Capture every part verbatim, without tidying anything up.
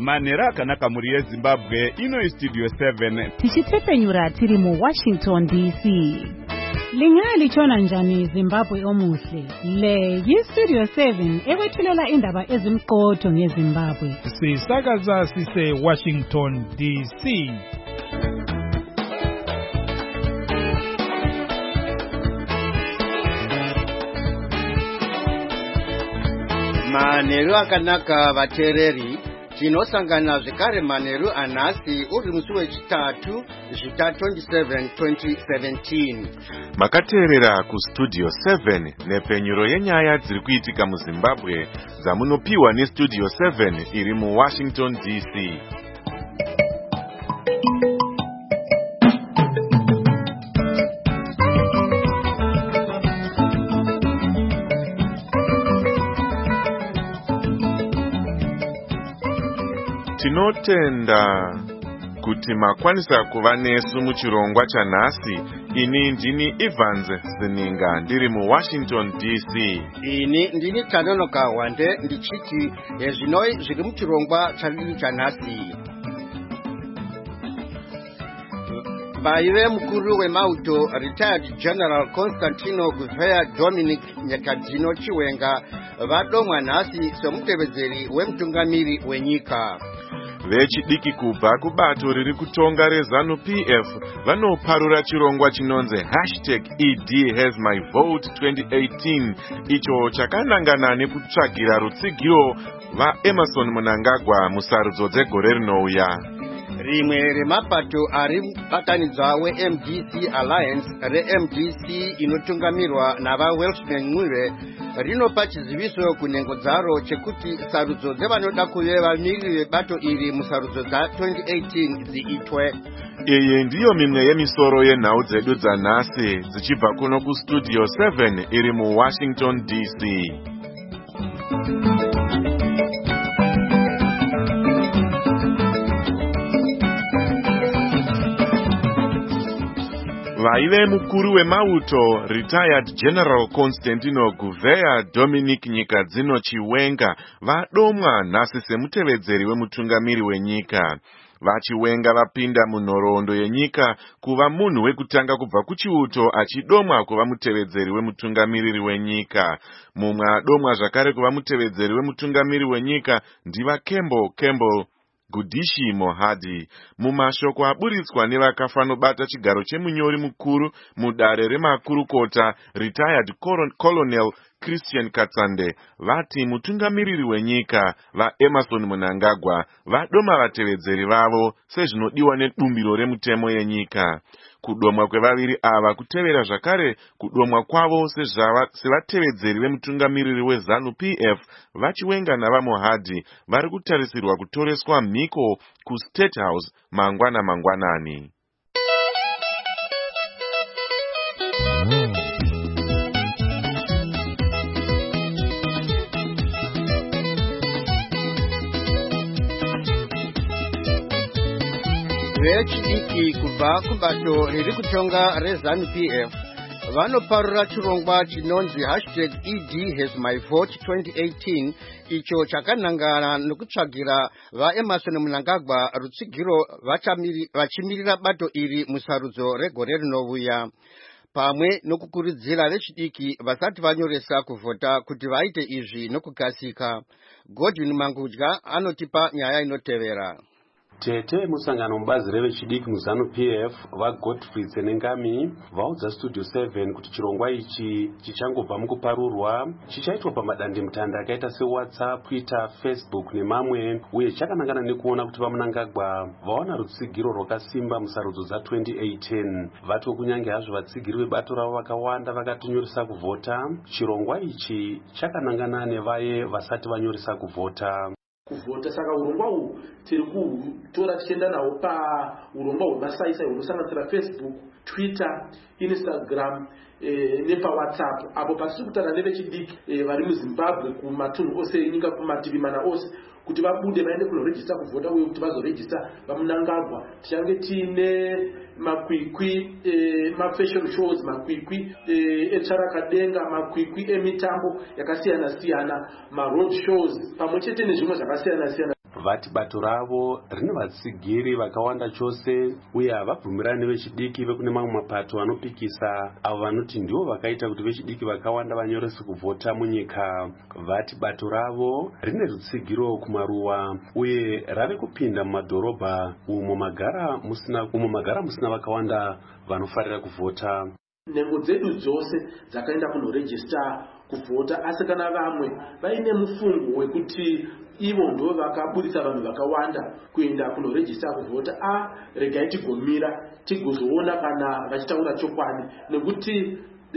Manera kanaka muri Zimbabwe ino Studio seven. Tichitepenyura tiri mu Washington D C. Lingali chona njani Zimbabwe omuhle. Le yi Studio seven ekwethulela indaba ezimqotho ngeZimbabwe. Sisakaza sise Washington D C. Manero akanaka vatereri tinosangana zvekare manheru anhasi uri musi wechitatu zvita twenty-seven twenty seventeen. Makateerera kustudio seven nepenyuro yenyaya dziri kuitika muZimbabwe dzamunopiwa nestudio seven iri muWashington D C. Tinotenda kuti makwanisa kuva nesu muchirongwa chanhasi. Ini ndini Evans Zininga ndiri muWashington D C. Ini ndini Tanonoka Wande ndichiti ezvinoi zviri muchirongwa chanhasi. Vaive mukuru wemauto retired General Constantino Gouveia Dominic Nyakadzino Chiwenga vadomwa nhasi semutevedzeri wemutungamiri wenyika. Vechidiki kubva kubato riri kutonga reZANU-P F vanoparura chirongwa chinonzi hashtag E D has my vote twenty eighteen icho chakanangana nekutsvagira rutsigiro vaEmerson Mnangagwa musarudzo dzegore rinouya. Rimwe remapato ari batanidzwa we-M D C Alliance re-M D C inotungamirwa navaWelshman Mwire rinopa chiziviso kunhengo dzaro chekuti sarudzo dzevanoda kuve vamiri vebato iri musarudzo dza twenty eighteen dziitwe. Iyi ndiyo mimwe yemisoro yenhau dzedu dzanhasi dzichibva kuno kustudio seven iri muWashington D C. Vaive mukuru wemauto retired General Constantino Gouveia Dominic Nyakadzino Chiwenga vadomwa nhasi semutevedzeri wemutungamiri wenyika. Vachiwenga vapinda munhoroondo yenyika kuva munhu wekutanga kubva kuchiuto achidomwa kuva mutevedzeri wemutungamiriri wenyika. Mumwe adomwa zvakare kuva mutevedzeri wemutungamiri wenyika ndiva Campbell Campbell Gudishi Mohadi. Mumashoko aburitswa nevakafanobata chigaro chemunyori mukuru mudare remakurukota retired Colonel Christian Katsande vati mutungamiriri wenyika vaEmerson Mnangagwa vadoma vatevedzeri vavo sezvinodiwa nedumbiro remutemo yenyika. Kudomwa kwevaviri ava kutevera zvakare kudomwa kwavo sevatevedzeri vemutungamiriri weZANU-P F Vachiwenga navaMohadi vari kutarisirwa kutoreswa mhiko kuState House mangwana mangwanani. Vechidiki kubva kubato riri kutonga reZANU-P F vanoparura chirongwa chinonzi hashtag E D has my vote twenty eighteen icho chakanangana nekutsvagira vaEmerson Mnangagwa rutsigiro vachimirira bato iri musarudzo regore rinouya, pamwe nokukurudzira vechidiki vasati vanyoresa kuvhota kuti vaite izvi nokukasika. Godwin Mangudya anotipa nyaya inotevera. Tete musangano mubazi revechidiki muZANU-P F vaGodfrey Tsenengami vaudza studio seven kuti chirongwa ichi chichangobva mukuparurwa chichaitwa pamadandemutande akaita seWhatsApp, Twitter, Facebook nemamwe, uye chakanangana nekuona kuti vaMnangagwa vaona rutsigiro rwakasimba musarudzo dza twenty eighteen. Vati kunyange hazvo vatsigiri vebato ravo vakawanda vakatonyoresa kuvhota, chirongwa ichi chakanangana nevaye vasati vanyoresa kuvhota. Kuvhota saka urongwa uhu tiri kutora tichienda nawo paurongwa hwemasaisai hunosanganisira Facebook, Twitter, Instagram e, nepaWhatsApp apo pasiri kutaura nevechidiki e, vari muZimbabwe kumatunhu ose enyika kumativi mana ose kuti vabude vaende kunorejista kuvhota uye kuti vazorejista vaMnangagwa. Tichange tiine makwikwi e, mafashion shows, makwikwi e, etsvarakadenga, makwikwi emitambo yakasiyana siyana, maroad shows pamwe chete nezvimwe zvakasiyana siyana. vati bato ravo rine vatsigiri vakawanda chose uye havabvumirani vechidiki vekune mamwe mapato anopikisa avo vanoti ndivo vakaita kuti vechidiki vakawanda vanyorese kuvhota munyika. Vati bato ravo rine rutsigiro kumaruwa uye rave kupinda mumadhorobha umo magara musina umo magara musina vakawanda vanofarira kuvhota. Nhengo dzedu dzose dzakaenda kunorejista kuvhota, asi kana vamwe vaine mufungo wekuti ivo ndo vakaburitsa vanhu vakawanda kuenda kunorejista kuvhota, a regai tigomira tigozoona kana vachitaura chokwadi, nekuti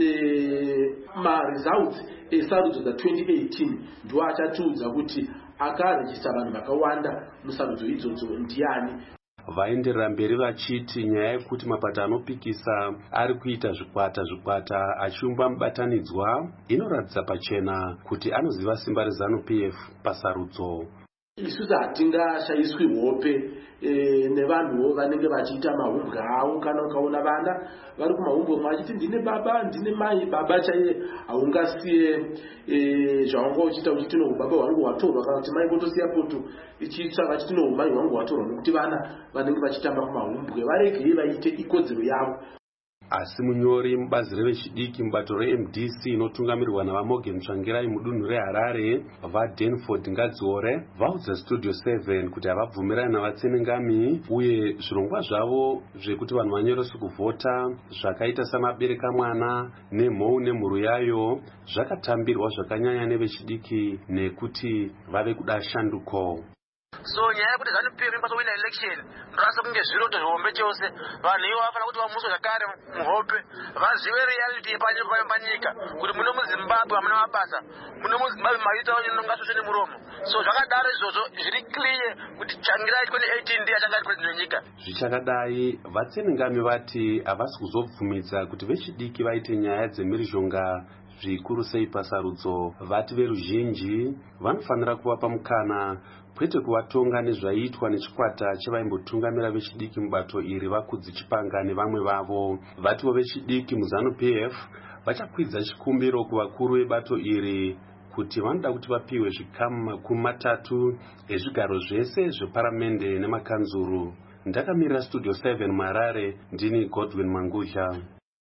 e, maresults esarudzo dza twenty eighteen ndo achatiudza kuti akarejista vanhu vakawanda musarudzo idzodzo ndiani. Vaenderera mberi vachiti nyaya yekuti mapato anopikisa ari kuita zvikwata zvikwata achiumba mubatanidzwa inoratidza pachena kuti anoziva simba reZANU P F pasarudzo. Isusu hatingashayiswi hope e, nevanhuwo vanenge vachiita mahumbwe avo. Kana ukaona vana vari kumahumbwe mwachiti ndine baba ndine mai, baba chaiye haungasiye e, zvaunga uchiita uchiti no baba wangu watorwa kana kuti mai votosiya poto ichiita vachiti no mai wangu watorwa, nekuti vana vanenge vachitamba kumahumbwe varegei vaite ikodzero yavo. Asi munyori mubazi revechidiki mubato re-M D C inotungamirirwa navaMorgan Tsvangirai mudunhu reHarare vaDanford Ngadziore vaudza Studio seven kuti havabvumirani navatsenengami uye zvirongwa zvavo zvekuti vanhu vanyorese kuvhota zvakaita samabereka mwana nemhou nemhuru yayo zvakatambirwa zvakanyanya nevechidiki nekuti vave kuda shanduko. So nyaya yekuti ZANU P F inokwanisa kuwina election rasa kunge zviroto zvihombe chose, vanhu ivo vafana kuti vamuswe zvakare muhope, vazive reality yepanyika kuti muno muZimbabwe hamuna mabasa, muno muZimbabwe maita vanongasvosve nemuromo. So zvakadaro izvozvo zviri clear kuti Tsvangirai twenty eighteen ndiye achanga ari president wenyika. Zvichakadai vatsenengami vati havasi kuzobvumidza kuti vechidiki vaite nyaya dzemhirizhonga zvikuru sei pasarudzo. Vati veruzhinji vanofanira kuvapa mukana kwete kuvatonga nezvaiitwa nechikwata chevaimbotungamira vechidiki mubato iri vakudzi chipanga nevamwe vavo. Vativo vechidiki muZANU P F vachakwidza chikumbiro kuvakuru vebato iri kuti vanoda kuti vapiwe zvikamu makumi matatu ezvigaro zvese zveparamende nemakanzuru. Ndakamirira Studio seven muHarare, ndini Godwin Mangusha.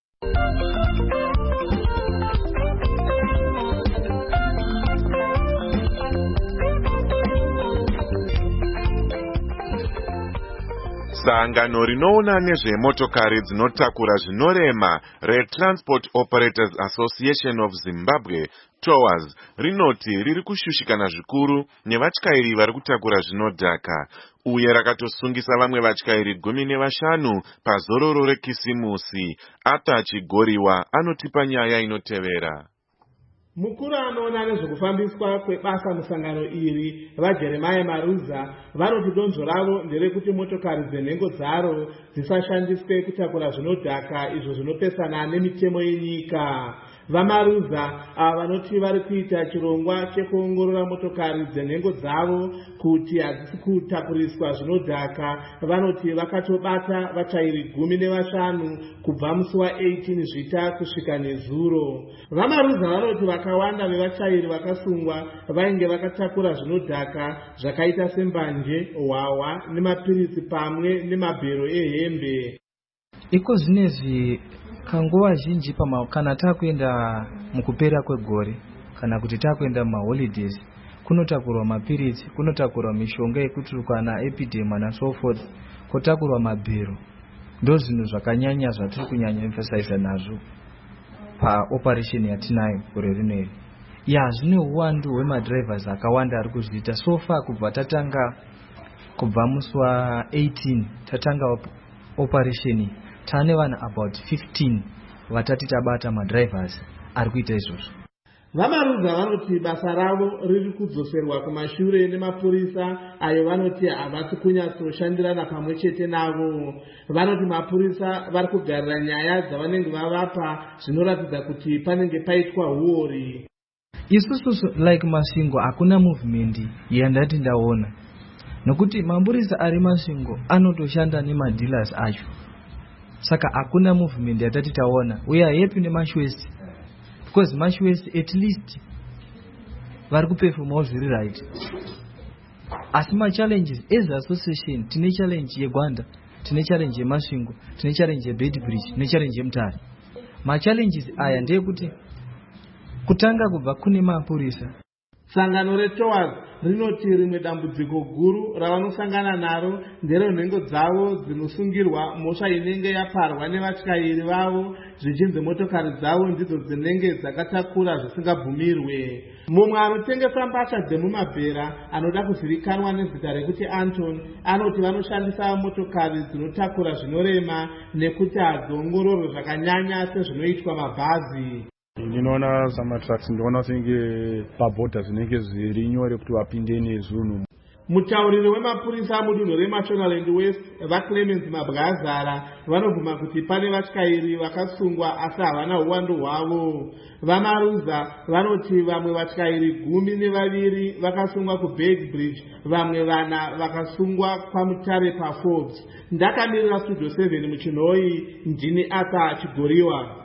Sangano rinoona nezvemotokari dzinotakura zvinorema reTransport Operators Association of Zimbabwe T O A S rinoti riri kushushikana zvikuru nevatyairi vari kutakura zvinodhaka, uye rakatosungisa vamwe vatyairi gumi nevashanu pazororo reKisimusi. Ata Chigoriwa anotipa nyaya inotevera. Mukuru anoona nezvekufambiswa kwebasa musangano iri vaJeremiah Maruza vanoti donzvo ravo nderekuti motokari dzenhengo dzaro dzisashandiswe kutakura zvinodhaka izvo zvinopesana nemitemo yenyika. VaMaruza ava vanoti vari kuita chirongwa chekuongorora motokari dzenhengo dzavo kuti hadzisi kutakuriswa zvinodhaka. Vanoti vakatobata vatyairi gumi nevashanu kubva musi wa-eighteen zvita kusvika nezuro. VaMaruza vanoti vakawanda vevatyairi vakasungwa vainge vakatakura zvinodhaka zvakaita sembanje, hwahwa nemapirisi pamwe nemabhero ehembe. Iko zvinezvi kanguva zhinji pama kana takuenda mukupera kwegore kana kuti takuenda mumaholidays kunotakurwa mapirisi, kunotakurwa mishonga yekuturukana epidema na so forth, kotakurwa mabhero. Ndo zvinhu zvakanyanya zvatiri kunyanya emphasize nazvo paoperation yatinayo gore rino. Ya zvine uwandu hwemadrivers akawanda ari kuzviita. So far kubva tatanga kubva musi wa-eighteen tatanga operation tane vanhu about fifteen vatati tabata madrivers ari kuita izvozvo. VaMaruza vanoti basa ravo riri kudzoserwa kumashure nemapurisa ayo vanoti havasi kunyatsoshandirana pamwe chete navo. Vanoti mapurisa vari kugarira nyaya dzavanenge vavapa zvinoratidza kuti panenge paitwa huori. Isusu like Masvingo hakuna movement yandati ndaona, nokuti mapurisa ari Masvingo anotoshanda nemadealers acho. Saka hakuna movement yatati taona. We are happy nemashwesi because mashwesi at least vari kuperforma zviri right. asi machallenges as association tine challenge yeGwanda, tine challenge yeMasvingo, tine challenge yeBedbridge, tine challenge yeMutare. Machallenges aya ndeyekuti kutanga kubva kune mapurisa. Sangano reTowers rinoti rimwe dambudziko guru ravanosangana naro nderenhengo dzavo dzinosungirwa mhosva inenge yaparwa nevatyairi vavo zvichinzi motokari dzavo ndidzo dzinenge dzakatakura zvisingabvumirwe. Mumwe anotengesa mbatya dzemumabhera anoda kuzivikanwa nezita rekuti Anton anoti vanoshandisa motokari dzinotakura zvinorema nekuti hadziongororwe zvakanyanya sezvinoitwa mabhazi. Ndinoona zamatracks ndinoona senge pabhodha zvinenge zviri nyore kuti vapinde nezunhu. Mutauriri wemapurisa mudunhu reMashonaland West vaClemens Mabwazara vanobvuma kuti pane vatyairi vakasungwa asi havana uwandu hwavo. VaMaruza vanoti vamwe vatyairi gumi nevaviri vakasungwa kuBedbridge, vamwe vana vakasungwa kwaMutare paForbes. Ndakamirira Studio seven muchinhoi, ndini Asa Chigoriwa.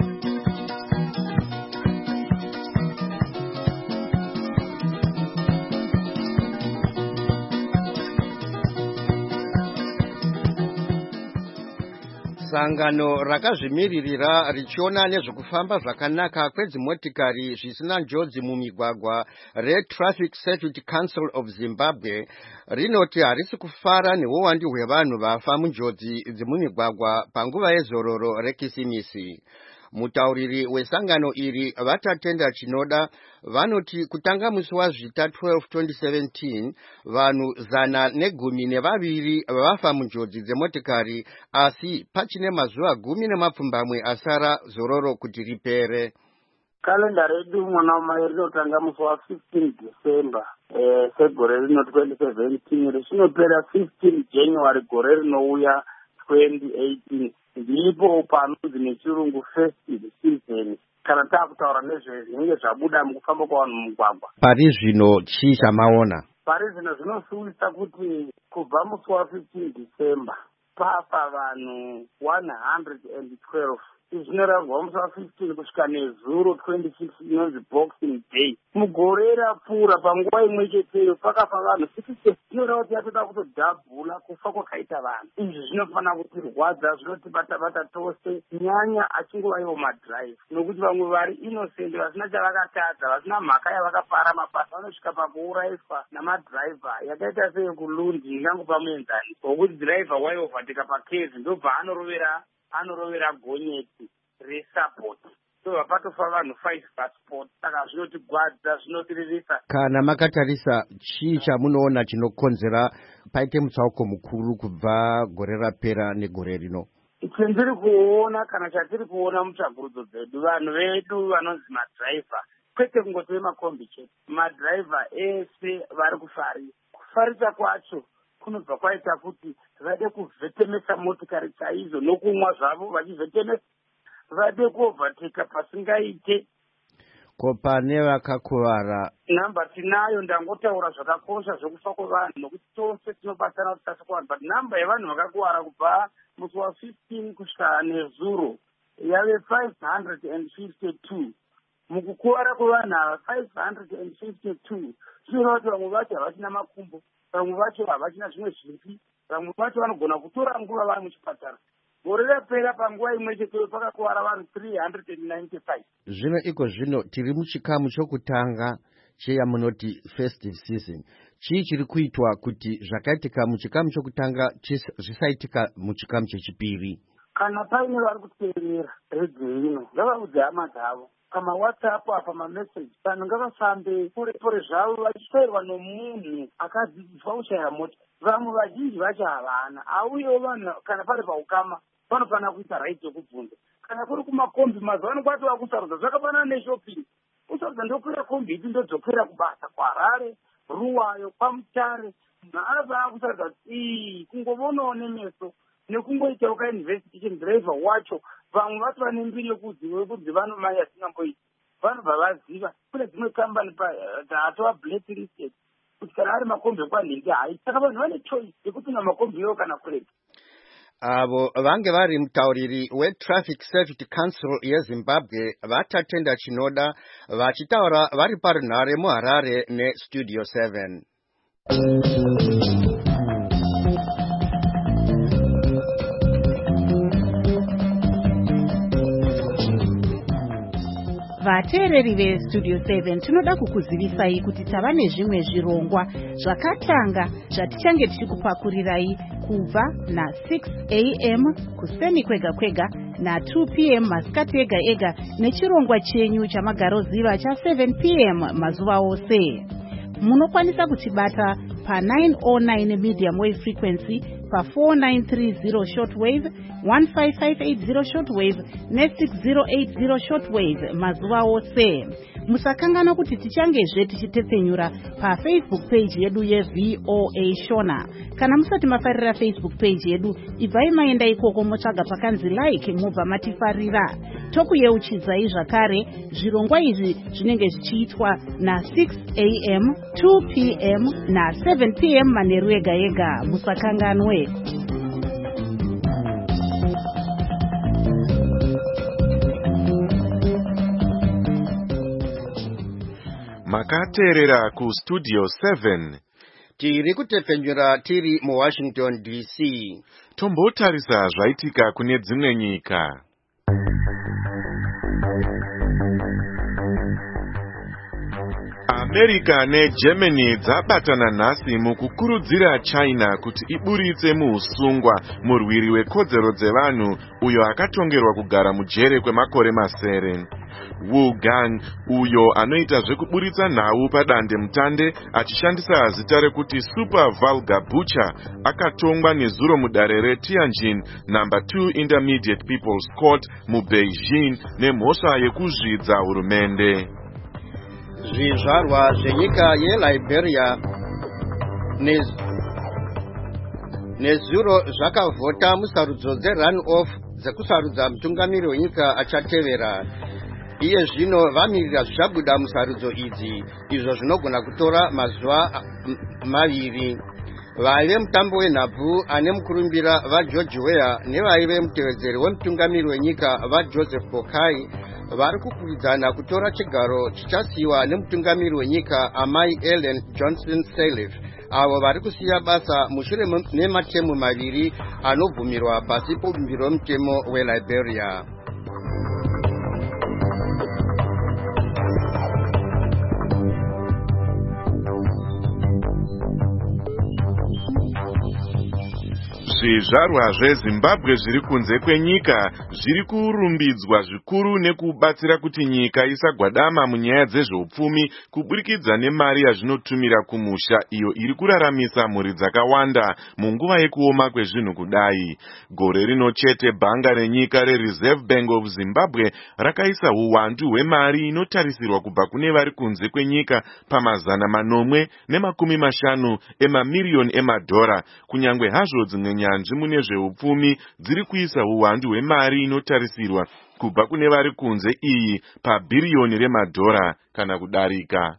Sangano rakazvimiririra richiona nezvekufamba zvakanaka kwedzimotikari zvisina njodzi mumigwagwa reTraffic Safety Council of Zimbabwe rinoti harisi kufara neuwandu hwevanhu vafa munjodzi dzemumigwagwa panguva yezororo reKisimisi. Mutauriri wesangano iri vatatenda chinoda vanoti kutanga musi wazvita twelve twenty seventeen vanhu zana negumi nevaviri vafa munjodzi dzemotikari asi pachine mazuva gumi nemapfumbamwe asara zororo kuti ripere. Kalenda redu mwana mai rinotanga musi wa fifteen December eh segore rino twenty seventeen richinopera fifteen January gore rinouya twenty eighteen. Ndipo panonzi nechirungu festive season kana taakutaura nezvezvinenge zvabuda mukufamba kwavanhu mumugwagwa. Pari zvino chii chamaona? Pari zvino zvinosuvisa kuti kubva musi wa fifteen December pafa vanhu one hundred twelve. Izvi zvinorambwa musi wa fifteen kusvika nezuro twenty six inonzi Boxing Day. Mugore rapfuura panguva imwe cheteyo pakafa vanhu sixty. Zvinoda kuti yatoda kutodhabhula kufa kwakaita vanhu. Izvi zvinofanira kutirwadza, zvinotibata-bata tose, nyanya achingova ivo madhiraivha. Nokuti vamwe vari innocent vasina chavakatadza, vasina mhaka yavakapara mabasa vanosvika pakuuraiswa namadhiraivha yakaita seyekulundi ingangopa muenzani. Wokuti dhiraivha waiovateka pakezi ndobva anorovera anorovera gonyeti resupport. So vapatofa vanhu five passport. Saka zvinotigwadza, zvinotirivisa. Kana makatarisa chii chamunoona chinokonzera paite mutsauko mukuru kubva gore rapera negore rino? Chandiri kuona kana chatiri kuona mutsvagurudzo dzedu vanhu vedu vanonzi madhiraivha kwete kungoti vemakombi chete. Madhiraivha ese vari kufarisa. Kufarisa kwacho kunobva kwaita kuti vade kuvhetemesa motikari chaizvo nokumwa zvavo vachivhetemesa. Vade kuovateka pasingaite. Ko pane vakakuvara namba tinayo ndangotaura zvakakosha zvokufa kwavanhu nokuti tose tinobatsana kuti tase kuvanhu, but namba yevanhu vakakuvara kubva musi wa fifteen kusvika nezuro yave five hundred fifty-two. Mukukuvara kwevanhu ava five hundred fifty-two zvinoreva kuti vamwe vacho havachina makumbo, vamwe vacho havachina zvimwe zvipi, vamwe vacho vanogona kutora nguva vari muchipatara. Gore rapera panguva imwe chete pakakuvara vanhu three hundred ninety-five. Zvino iko zvino tiri muchikamu chokutanga cheyamunoti festive season. Chii chiri kuitwa kuti zvakaitika muchikamu chokutanga zvisaitika muchikamu chechipiri? Kana paine vari kuteerera redio ino ngavaudze hama dzavo kama WhatsApp apa mameseji vanhu ngavafambe pore pore zvavo vachishayirwa nomunhu akadzidziswa kushayira mota. Vamwe vazhinji vacho havana auyewo vanhu kana pari paukama vanofanira kuita right yekubvunza. Kana kuri kumakombi mazuva ano kwatova kusarudza zvakafanana neshopping. Kusarudza ndokwira kombi idzi ndodzokera kubasa kwaHarare, Ruwayo, kwaMutare. Munhu anofanira kusarudza ii kungovonawo nemeso nekungoitawo kainvestigation driver wacho. Vamwe vati vane mbiri yekuti vanomaya singamboiti vanobva vaziva kune dzimwe kambani atova blacklisted kuti kana ari makombi ekwanhingi hai. Saka vanhu vane choice yekupinda makombi iwo kana kurega. Avo vange vari mutauriri weTraffic Safety Council yeZimbabwe vatatenda chinoda vachitaura vari parunhare muHarare neStudio seven. Vateereri veStudio seven tinoda kukuzivisai kuti tava nezvimwe zvirongwa zvakatanga zvatichange tichikupakurirai kubva na-six a m kuseni kwega kwega na-two p m masikati ega ega nechirongwa chenyu chamagaroziva cha-seven p m mazuva ose. Munokwanisa kutibata pa-nine oh nine medium wave frequency, pa-four nine three zero shortwave, fifteen five eight zero shortwave ne-six zero eight zero shortwave mazuva ose. Musakangana kuti tichangezve tichitepfenyura pa-Facebook page yedu ye-V O A Shona. Kana musati mafarira Facebook page yedu, ibvai maenda ikoko motsvaga pakanzi like mubva matifarira. Tokuyeuchidzai zvakare zvirongwa izvi zvinenge zvichiitwa na-six a m, two p m na-seven p m manheru ega ega. Musakanganwe. Makateerera ku Studio seven. Tiri kutepfenyura tiri mu Washington D C. Tombotarisa zvaitika kune dzimwe nyika. America neGermany dzabatana nhasi mukukurudzira China kuti iburitse muusungwa murwiri wekodzero dzevanhu uyo akatongerwa kugara mujere kwemakore masere. Wu Gang, uyo anoita zvekuburitsa nhau padande mutande achishandisa zita rekuti Super Vulgar Butcher, akatongwa nezuro mudare reTianjin number two Intermediate People's Court muBeijing nemhosva yekuzvidza hurumende. Zvizvarwa zvenyika yeLiberia nezuro zvakavhota musarudzo dze-run-off dzekusarudza mutungamiri wenyika achatevera. Iye zvino vamirira zvichabuda musarudzo idzi, izvo zvinogona kutora mazuva maviri. Vaive mutambo wenhabvu ane mukurumbira vaGeorge Weah nevaive mutevedzeri wemutungamiri wenyika vaJoseph Boakai vari kukwikwidzana kutora chigaro chichasiyiwa nemutungamiri wenyika amai Ellen Johnson Sirleaf, avo vari kusiya basa mushure mematemu maviri anobvumirwa pasi pobumbiro romutemo weLiberia. Zvizvarwa zveZimbabwe zviri kunze kwenyika zviri kurumbidzwa zvikuru nekubatsira kuti nyika isagwadama munyaya dzezveupfumi kuburikidza nemari yazvinotumira kumusha iyo iri kuraramisa mhuri dzakawanda munguva yekuoma kwezvinhu kudai. Gore rino chete bhanga renyika reReserve Bank of Zimbabwe rakaisa uwandu hwemari inotarisirwa kubva kune vari kunze kwenyika pamazana manomwe nemakumi mashanu emamiliyoni emadhora, kunyangwe hazvo dzimwe nyanzvi mune zveupfumi dziri kuisa uwandu hwemari inotarisirwa kubva kune vari kunze iyi pabhiriyoni remadhora kana kudarika.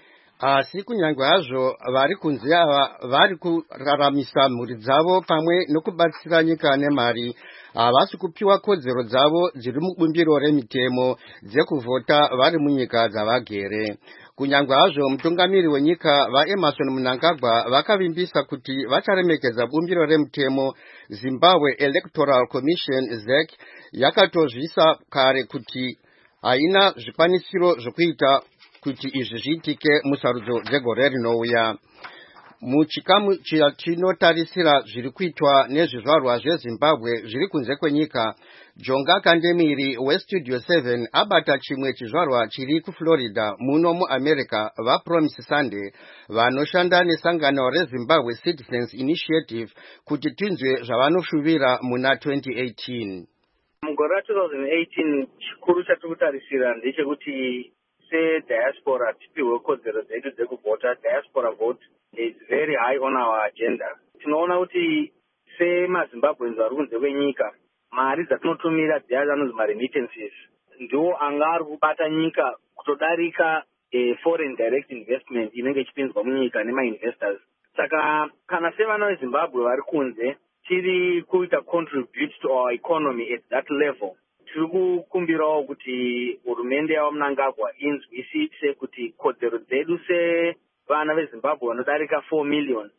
Asi kunyangwe hazvo vari kunze ava vari kuraramisa mhuri dzavo pamwe nokubatsira nyika nemari, havasi kupiwa kodzero dzavo dziri mubumbiro remitemo dzekuvhota vari munyika dzavagere. Kunyangwe hazvo mutungamiri wenyika vaEmerson Mnangagwa vakavimbisa kuti vacharemekedza bumbiro remutemo, Zimbabwe Electoral Commission Z E C yakatozvisa kare kuti haina zvikwanisiro zvokuita kuti izvi zviitike musarudzo dzegore rinouya. Muchikamu chinotarisira zviri kuitwa nezvizvarwa zveZimbabwe zviri kunze kwenyika, Jonga Kandemiri weStudio seven abata chimwe chizvarwa chiri kuFlorida muno muAmerica vaPromise Sunday vanoshanda nesangano reZimbabwe Citizens Initiative kuti tinzwe zvavanoshuvira muna twenty eighteen. Mugore ra-twenty eighteen chikuru chatirikutarisira ndechekuti se-diaspora tipiwe kodzero dzedu dzekuvhota. Diaspora vote is very high on our agenda. Tinoona kuti semaZimbabweans vari kunze kwenyika, mari dzatinotumira dziya anonzi maremittances ndiwo anga ari kubata nyika kutodarika eh, foreign direct investment inenge ichipinzwa munyika nemainvestors. Saka kana sevana veZimbabwe vari kunze tiri kuita contribute to our economy at that level, tiri kukumbirawo kuti hurumende yavo Mnangagwa inzwisise kuti kodzero dzedu vana vezimbabwe vanodarika four million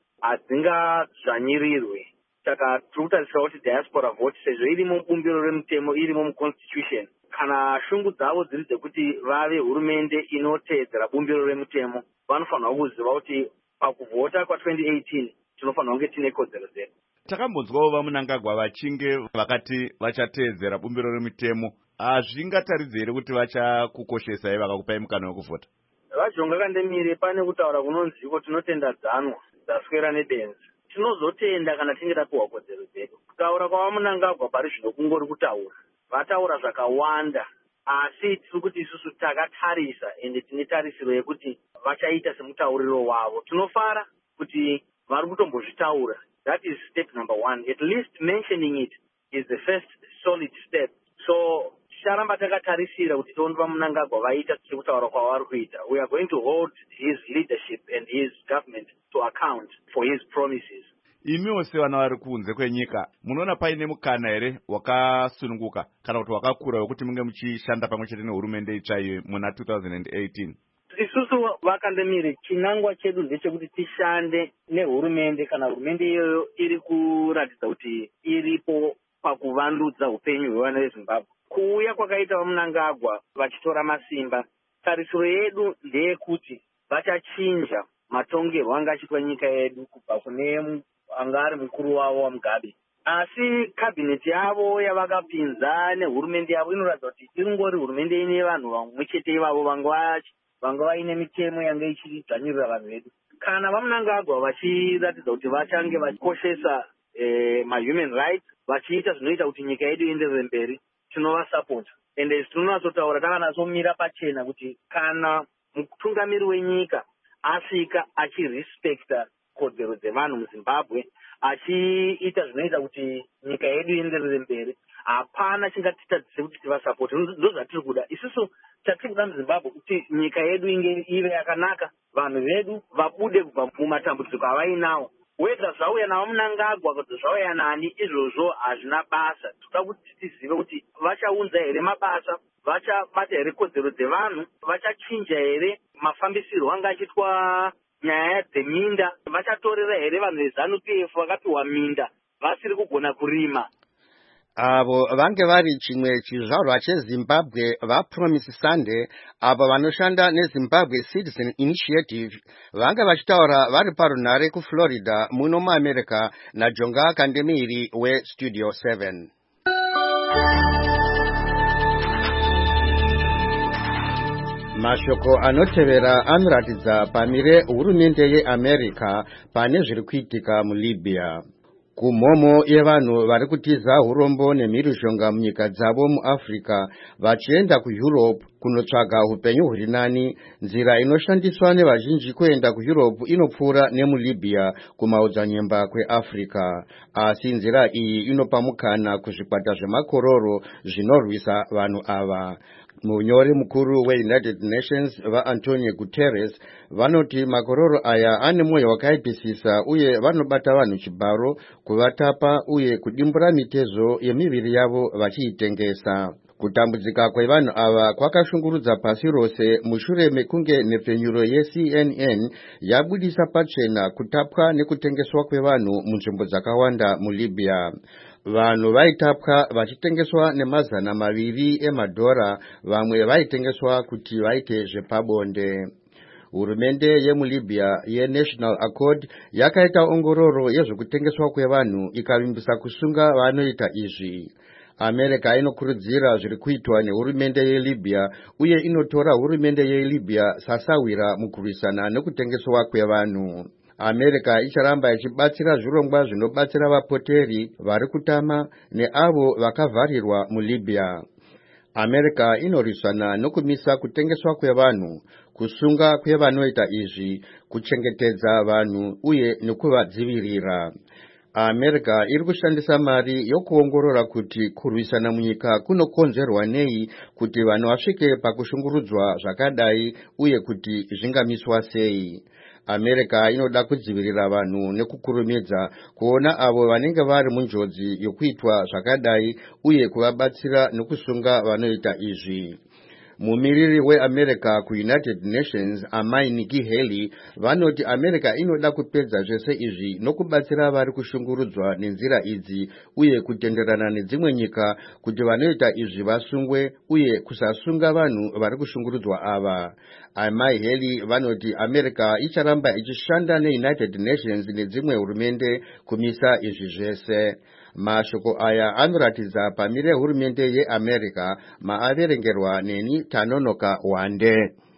hadzingadzvanyirirwe. Saka tiri kutarisira kuti diaspora vote sezvo irimo mubumbiro remutemo, irimo muconstitution, kana shungu dzavo dziri dzekuti vave hurumende inoteedzera bumbiro remutemo, vanofanirwa kuziva kuti pakuvhota kwa twenty eighteen tinofanirwa kunge tine kodzero dzedu. Takambonzwawo vaMunangagwa vachinge vakati vachateedzera bumbiro remutemo. Hazvingataridze here kuti vachakukoshesai vakakupai mukana wekuvhota? Vajonga Kandemire, pane kutaura kunonziko tinotenda dzanwa dzaswera nebenzi. Tinozotenda kana tinge tapiwa kodzero dzedu. Kutaura kwavaMunangagwa pari zvino kungori kutaura. Vataura zvakawanda, asi tiri kuti isusu takatarisa ende tine tarisiro yekuti vachaita semutauriro wavo. Tinofara kuti vari kutombozvitaura. That is step number one. At least mentioning it is the first solid step. So sharamba takatarisira kuti tione vaMunangagwa vaita sekutaura kwavari kuita. We are going to hold his leadership and his government to account for his promises. Imiwo sevana vari kunze kwenyika, munoona paine mukana here wakasununguka kana kuti wakakura wekuti munge muchishanda pamwe chete nehurumende itsva iyo muna two thousand eighteen? Isusu vaKandemire, chinangwa chedu ndechekuti tishande nehurumende kana hurumende iyoyo iri kuratidza kuti iripo pakuvandudza upenyu hwevana veZimbabwe. Kuuya kwakaita vaMunangagwa vachitora masimba, tarisiro yedu ndeyekuti vachachinja matongerwo anga achiitwa nyika yedu kubva kune anga ari mukuru wavo waMugabe. Asi kabineti yavo yavakapinza nehurumende yavo inoratidza kuti iringori hurumende ine vanhu vamwe chete ivavo vanga vanga vaine mitemo yanga ichidzvanyirira vanhu vedu. Kana vaMunangagwa vachiratidza kuti vachange vachikoshesa eh, ma-human rights, vachiita zvinoita kuti nyika yedu ienderere mberi, tinovasapota. Ende tinonatsotaura takanatsomira pachena kuti kana mutungamiri wenyika asvika achirespekta kodzero dzevanhu muZimbabwe, achiita zvinoita kuti nyika yedu ienderere mberi, hapana chingatitadzise kuti tivasapoti. Ndo zvatiri kuda isusu. Chatiri kuda muZimbabwe kuti nyika yedu inge ive yakanaka, vanhu vedu vabude kubva mumatambudziko avainawo. Wega zvauya navaMunangagwa kuti zvauya nani, izvozvo hazvina basa. Toda kuti tizive kuti vachaunza here mabasa, vachabata here kodzero dzevanhu, vachachinja here mafambisirwo anga achiitwa nyaya dzeminda, vachatorera here vanhu veZanu P F vakapiwa minda vasiri kugona kurima. Avo vange vari chimwe chizvarwa cheZimbabwe vaPromise Sunday, avo vanoshanda neZimbabwe Citizen Initiative, vange vachitaura vari parunhare kuFlorida muno muAmerica naJonga Kandemire weStudio seven. Mashoko anotevera anoratidza pamire hurumende yeAmerica pane zviri kuitika muLibya. Kumhomo yevanhu vari kutiza urombo nemhirizhonga munyika dzavo muAfrica vachienda kuEurope kunotsvaga upenyu huri nani, nzira inoshandiswa nevazhinji kuenda kuEurope inopfuura nemuLibya kumaodzanyemba kweAfrica. Asi nzira iyi inopa mukana kuzvikwata zvemakororo zvinorwisa vanhu ava. Munyori mukuru weUnited Nations vaAntonio Guterres vanoti makororo aya ane mwoyo wakaipisisa uye vanobata vanhu chibharo, kuvatapa uye kudimbura mitezo yemiviri yavo vachiitengesa. Kutambudzika kwevanhu ava kwakashungurudza pasi rose mushure mekunge nhepfenyuro yeC N N yabudisa pachena kutapwa nekutengeswa kwevanhu munzvimbo dzakawanda muLibya. Vanhu vaitapwa vachitengeswa nemazana maviri emadhora, vamwe vaitengeswa kuti vaite zvepabonde. Hurumende yemuLibya yeNational Accord yakaita ongororo yezvekutengeswa kwevanhu ikavimbisa kusunga vanoita izvi. America inokurudzira zviri kuitwa nehurumende yeLibya uye inotora hurumende yeLibya sasawira mukurwisana nekutengeswa kwevanhu. America icharamba ichibatsira zvirongwa zvinobatsira vapoteri vari kutama neavo vakavharirwa muLibya. America inorwisana nokumisa kutengeswa kwevanhu, kusunga kwevanoita izvi, kuchengetedza vanhu uye nekuvadzivirira. America iri kushandisa mari yokuongorora kuti kurwisana munyika kunokonzerwa nei, kuti vanhu vasvike pakushungurudzwa zvakadai uye kuti zvingamiswa sei. America inoda kudzivirira vanhu nekukurumidza kuona avo vanenge vari munjodzi yokuitwa zvakadai uye kuvabatsira nokusunga vanoita izvi. mumiriri weAmerica kuUnited Nations amai Nikki Haley vanoti America inoda kupedza zvese izvi nokubatsira vari kushungurudzwa nenzira idzi uye kutenderana nedzimwe nyika kuti vanoita izvi vasungwe uye kusasunga vanhu vari kushungurudzwa ava. Amai Haley vanoti America icharamba ichishanda neUnited Nations nedzimwe hurumende kumisa izvi zvese. Mashoko aya anoratidza pamire hurumende yeAmerica maaverengerwa neni Tanonoka Wande.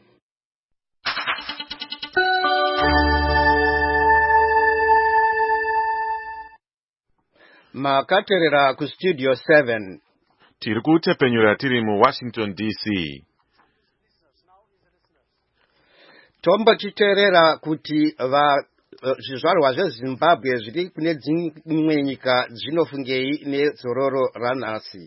Makaterera ku Studio seven. Tiri kutepenyura tiri mu Washington D C. Tombo chiterera kuti va zvizvarwa zveZimbabwe zviri kune dzimwe nyika zvinofungei nezororo ranhasi.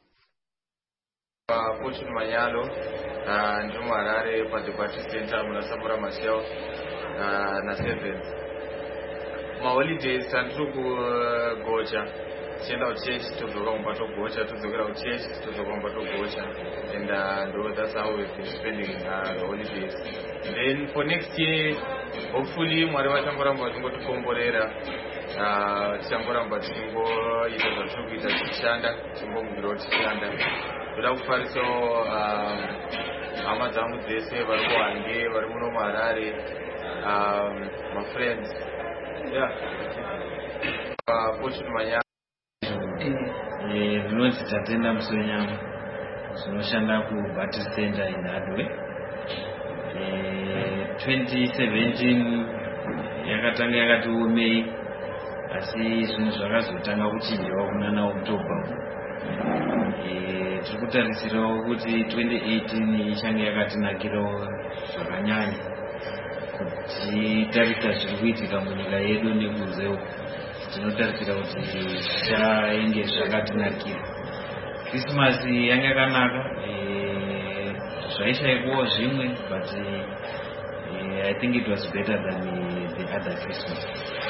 Fortune Manyalo ndi Harare paDebate Center muna Samora Machel na Sevens. Ma holidays tandiri kugocha tienda kuchechi todzoka kumba togocha todzokera kuchechi todzoka kumba togocha and uh, ndo that's how we've been spending uh, the holidays. And then for next year hopefully Mwari vachangoramba vachingotikomborera tichangoramba tichingoita zvatiri kuita tichishanda tichingomukirawo tichishanda. Ndoda kufarisawo hama dzangu dzese vari kuHwange vari muno muHarare mafriends yeah Fortune Manyalo rinonzi Tatenda Musonyama zvinoshanda kuBaptist Center in Hadwe. twenty seventeen yakatanga yakati umei asi zvinhu zvakazotanga kuchinjawo kunana October. Tiri kutarisirawo kuti twenty eighteen ichange yakatinakirawo zvakanyanya kuti tarisa zviri kuitika munyika yedu nekunze uku tinotarisira kuti zvichainge zvakatinakira. Krismasi yange yakanaka zvaishaikwawo zvimwe but uh, I think it was better than uh, the other Christmas.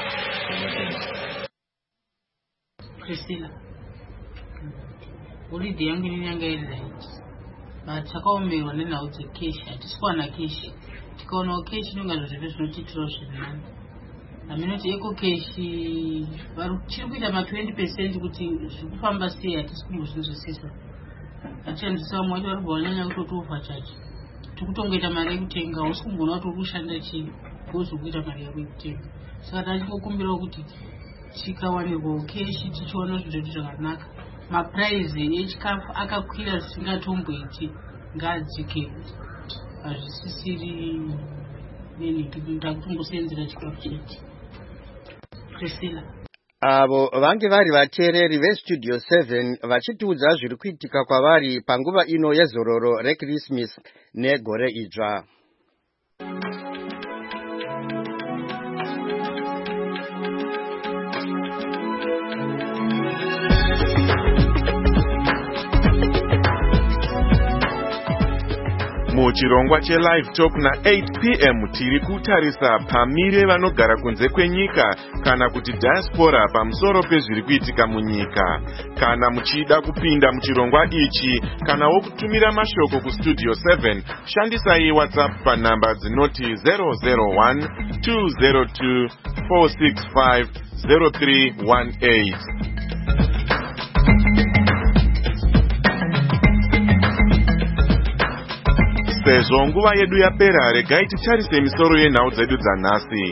Priscilla, holiday yangu inenge iri right but takaomerwa nenhau dzekeshi hatisikuwana keshi tikaonawo keshi inonga zvazveve zvinotitirawo zvirinani aminoti eko keshi chiri kuita ma twenty percent kuti zvikufamba sei hatisi kumbozvinzwisisa hatichanzwisa vamwe vacho vari kubvanyanya kutoti overcharge tikutongoita mari yekutenga usi kumbona kuti uri kushanda chii kuzi kuita mari yekutenga saka tachikokumbirawo kuti tikawanirwawo keshi tichiona zvinhu zvakanaka maprize echikafu akakwira zvisingatomboiti ngadzike hazvisisiri nini ndakutongosenzera chikafu chete. Priscilla avo vange vari vateereri veStudio seven vachitiudza zviri kuitika kwavari panguva ino yezororo reKrismasi negore idzva. Muchirongwa cheLive Talk na eight p m tiri kutarisa pamire vanogara kunze kwenyika kana kuti diaspora pamusoro pezviri kuitika munyika. Kana muchida kupinda muchirongwa ichi kana wokutumira mashoko kuStudio seven shandisai WhatsApp panhamba dzinoti zero zero one two zero two four six five zero three one eight. Sezvo nguva yedu yapera, regai titarise misoro yenhau dzedu dzanhasi.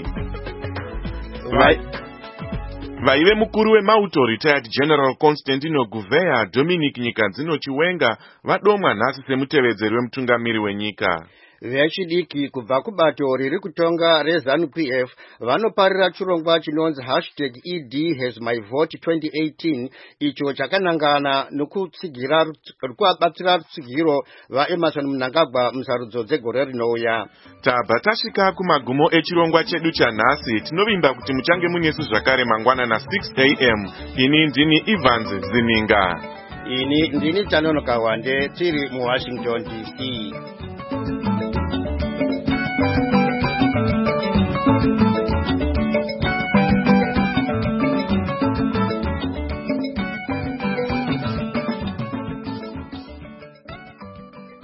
Vaive mukuru wemauto retired General Constantino Gouveia Dominic Nyikanzino Chiwenga vadomwa nhasi semutevedzeri wemutungamiri wenyika. Vechidiki kubva kubato riri kutonga reZANU-P F vanoparira chirongwa chinonzi hashtag E D has my vote twenty eighteen icho chakanangana nokutsigira kubatsira rutsigiro vaEmerson Mnangagwa musarudzo dzegore rinouya. Tabva tasvika kumagumo echirongwa chedu chanhasi. Tinovimba kuti muchange munesu zvakare mangwana na six a m Ini ndini Evans Zininga. Ini ndini Tanonoka Wande tiri muWashington D C.